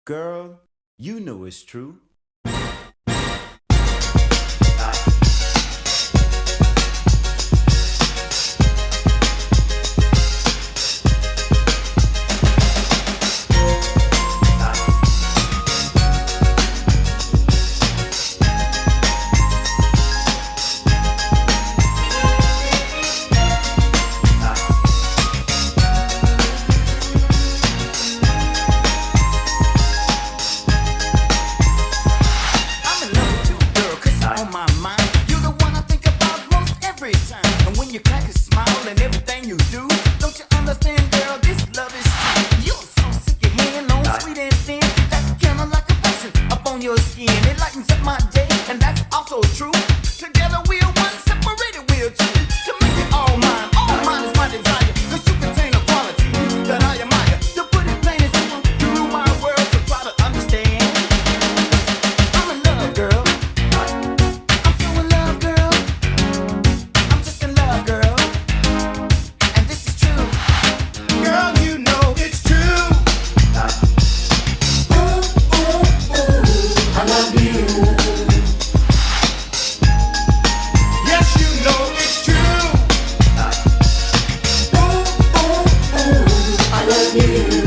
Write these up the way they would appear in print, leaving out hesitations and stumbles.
Girl, you know it's true. You crack a smile and everything you do. Don't you understand, girl? This love is true. You're so sick of hand long, sweet and thin. That's kinda like a passion up on your skin. It lightens up my day, and that's also true. Together we're one, separated we're two. To make it all mine is my desire. Cause you contain a quality that I admire. To put it plain and simple, you rule my world, so try to understand. I'm in love, girl. I'm so in love, girl. I'm just in love, girl. And this is true. Girl, you know it's true. I love you. Yes, you know it's true. I love you.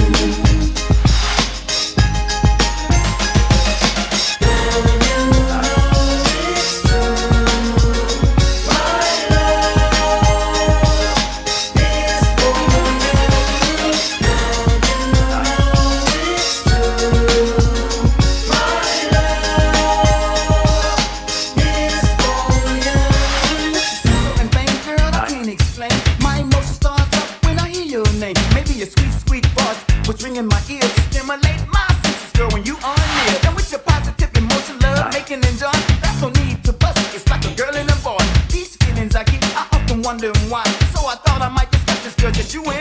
And vain, girl, I can't explain. My emotion starts up when I hear your name. Maybe a sweet, sweet voice was ringing my ear to stimulate my senses, girl, when you are near. And with your positive emotion, love making and joy, that's no need to bust it. It's like a girl and a boy. These feelings I get, I often wonder why. So I thought I might discuss this, girl, just you and